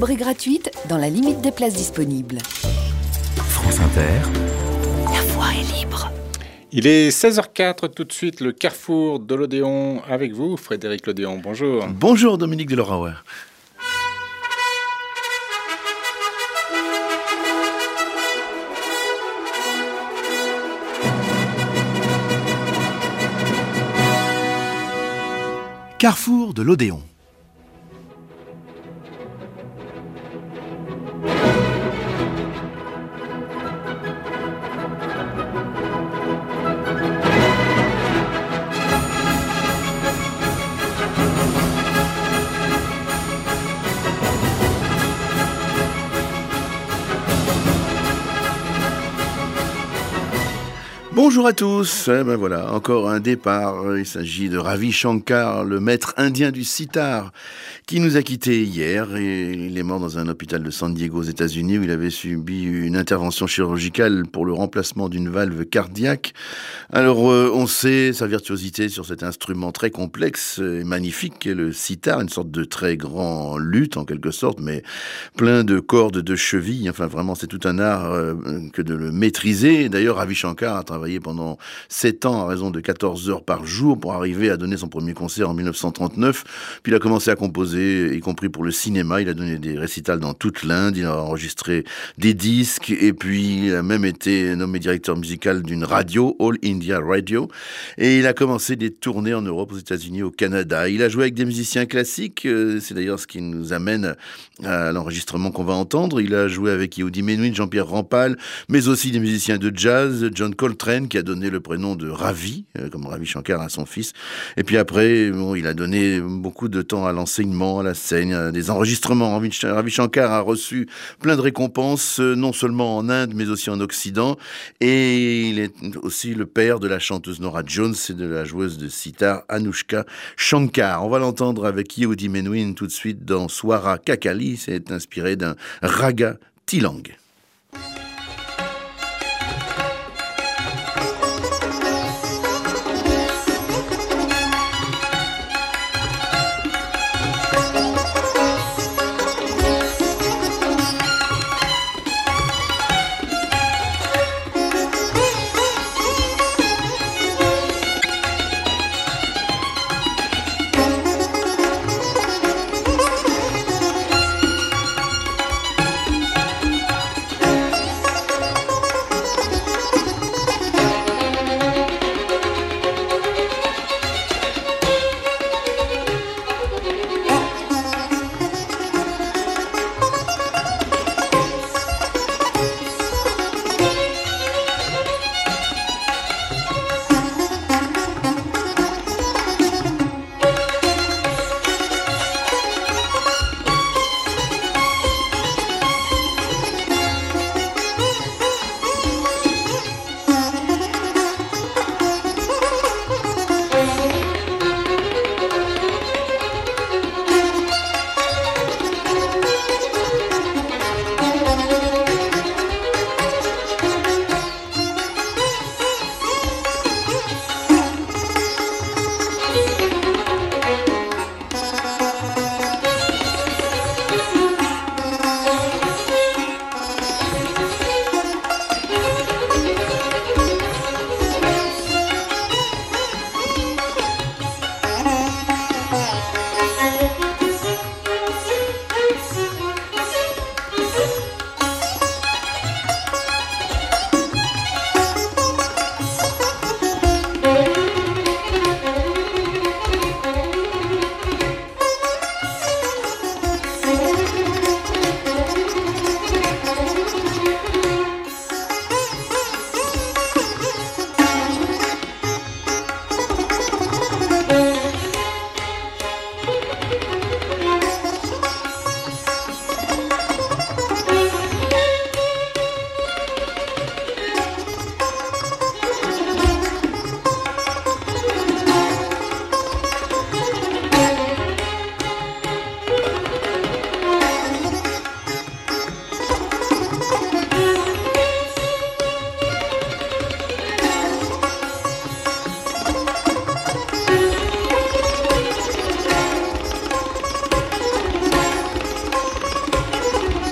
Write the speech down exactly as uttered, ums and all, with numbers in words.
libre et gratuite dans la limite des places disponibles. France Inter. La voix est libre. Il est seize heures quatre, tout de suite, le carrefour de l'Odéon avec vous, Frédéric Lodéon. Bonjour. Bonjour Dominique de Laurauer. Carrefour de l'Odéon. Bonjour à tous, eh ben voilà, encore un départ. Il s'agit de Ravi Shankar, le maître indien du sitar, qui nous a quittés hier et il est mort dans un hôpital de San Diego aux États-Unis où il avait subi une intervention chirurgicale pour le remplacement d'une valve cardiaque. Alors euh, on sait sa virtuosité sur cet instrument très complexe et magnifique qu'est le sitar, une sorte de très grand luth en quelque sorte, mais plein de cordes, de chevilles. Enfin vraiment c'est tout un art euh, que de le maîtriser. D'ailleurs Ravi Shankar a travaillé pendant sept ans à raison de quatorze heures par jour pour arriver à donner son premier concert en dix-neuf cent trente-neuf. Puis il a commencé à composer, y compris pour le cinéma. Il a donné des récitals dans toute l'Inde, il a enregistré des disques et puis il a même été nommé directeur musical d'une radio, All India Radio. Et il a commencé des tournées en Europe, aux États-Unis, au Canada. Il a joué avec des musiciens classiques, c'est d'ailleurs ce qui nous amène à l'enregistrement qu'on va entendre. Il a joué avec Yehudi Menuhin, Jean-Pierre Rampal, mais aussi des musiciens de jazz, John Coltrane, qui a donné le prénom de Ravi, euh, comme Ravi Shankar à son fils. Et puis après, bon, il a donné beaucoup de temps à l'enseignement, à la scène, à des enregistrements. Ravi Shankar a reçu plein de récompenses, euh, non seulement en Inde, mais aussi en Occident. Et il est aussi le père de la chanteuse Norah Jones et de la joueuse de sitar Anushka Shankar. On va l'entendre avec Yehudi Menuhin tout de suite dans Swara Kakali. C'est inspiré d'un raga Tilang.